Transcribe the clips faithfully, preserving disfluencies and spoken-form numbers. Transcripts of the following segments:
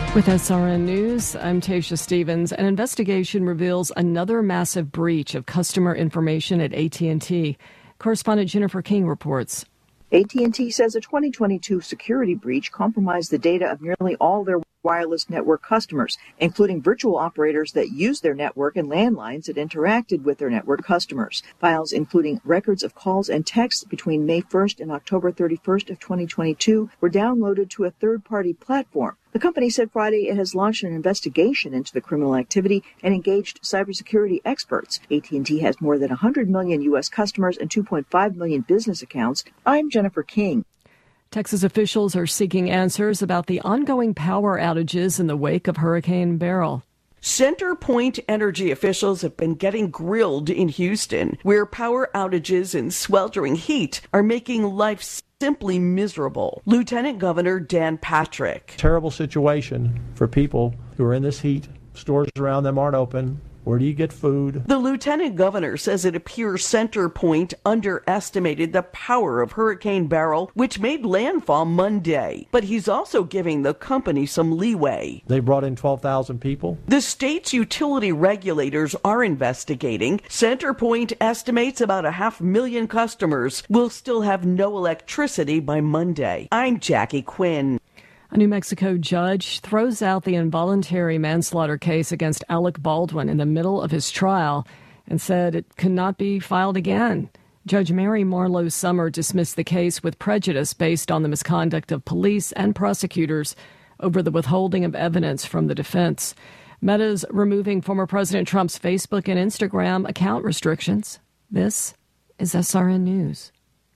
With S R N News, I'm Tasha Stevens. An investigation reveals another massive breach of customer information at A T and T. Correspondent Jennifer King reports. A T and T says a twenty twenty-two security breach compromised the data of nearly all their wireless network customers, including virtual operators that use their network and landlines that interacted with their network customers. Files including records of calls and texts between May first and October thirty-first of twenty twenty-two were downloaded to a third-party platform. The company said Friday it has launched an investigation into the criminal activity and engaged cybersecurity experts. A T and T has more than one hundred million U S customers and two point five million business accounts. I'm Jennifer King. Texas officials are seeking answers about the ongoing power outages in the wake of Hurricane Beryl. CenterPoint Energy officials have been getting grilled in Houston, where power outages and sweltering heat are making life simply miserable. Lieutenant Governor Dan Patrick. Terrible situation for people who are in this heat. Stores around them aren't open. Where do you get food? The lieutenant governor says it appears CenterPoint underestimated the power of Hurricane Beryl, which made landfall Monday. But he's also giving the company some leeway. They brought in twelve thousand people. The state's utility regulators are investigating. CenterPoint estimates about a half million customers will still have no electricity by Monday. I'm Jackie Quinn. A New Mexico judge throws out the involuntary manslaughter case against Alec Baldwin in the middle of his trial and said it could not be filed again. Judge Mary Marlowe Summer dismissed the case with prejudice based on the misconduct of police and prosecutors over the withholding of evidence from the defense. Meta's removing former President Trump's Facebook and Instagram account restrictions. This is S R N News.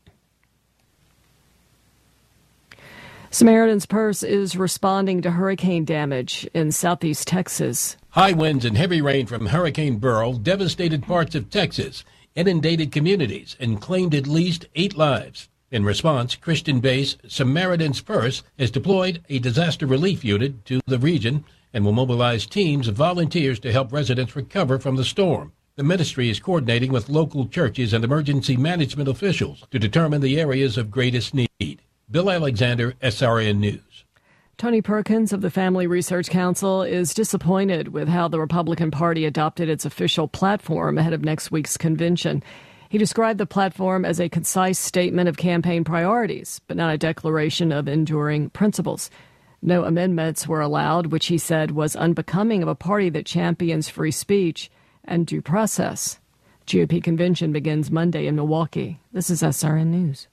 Samaritan's Purse is responding to hurricane damage in southeast Texas. High winds and heavy rain from Hurricane Beryl devastated parts of Texas, inundated communities, and claimed at least eight lives. In response, Christian-based Samaritan's Purse has deployed a disaster relief unit to the region and will mobilize teams of volunteers to help residents recover from the storm. The ministry is coordinating with local churches and emergency management officials to determine the areas of greatest need. Bill Alexander, S R N News. Tony Perkins of the Family Research Council is disappointed with how the Republican Party adopted its official platform ahead of next week's convention. He described the platform as a concise statement of campaign priorities, but not a declaration of enduring principles. No amendments were allowed, which he said was unbecoming of a party that champions free speech and due process. G O P convention begins Monday in Milwaukee. This is S R N News.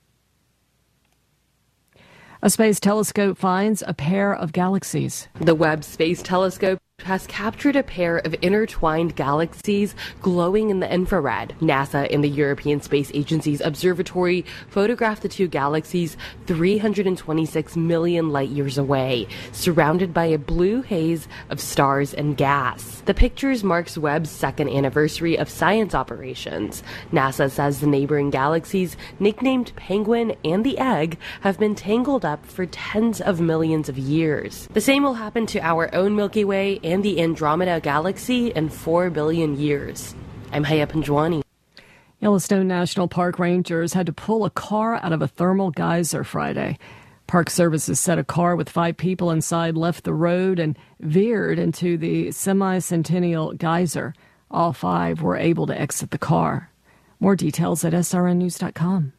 A space telescope finds a pair of galaxies. The Webb Space Telescope has captured a pair of intertwined galaxies glowing in the infrared. NASA and the European Space Agency's observatory photographed the two galaxies three hundred twenty-six million light years away, surrounded by a blue haze of stars and gas. The pictures marks Webb's second anniversary of science operations. NASA says the neighboring galaxies, nicknamed Penguin and the Egg, have been tangled up for tens of millions of years. The same will happen to our own Milky Way and the Andromeda Galaxy in four billion years. I'm Haya Panjwani. Yellowstone National Park rangers had to pull a car out of a thermal geyser Friday. Park Services said a car with five people inside left the road and veered into the semi-centennial geyser. All five were able to exit the car. More details at S R N news dot com.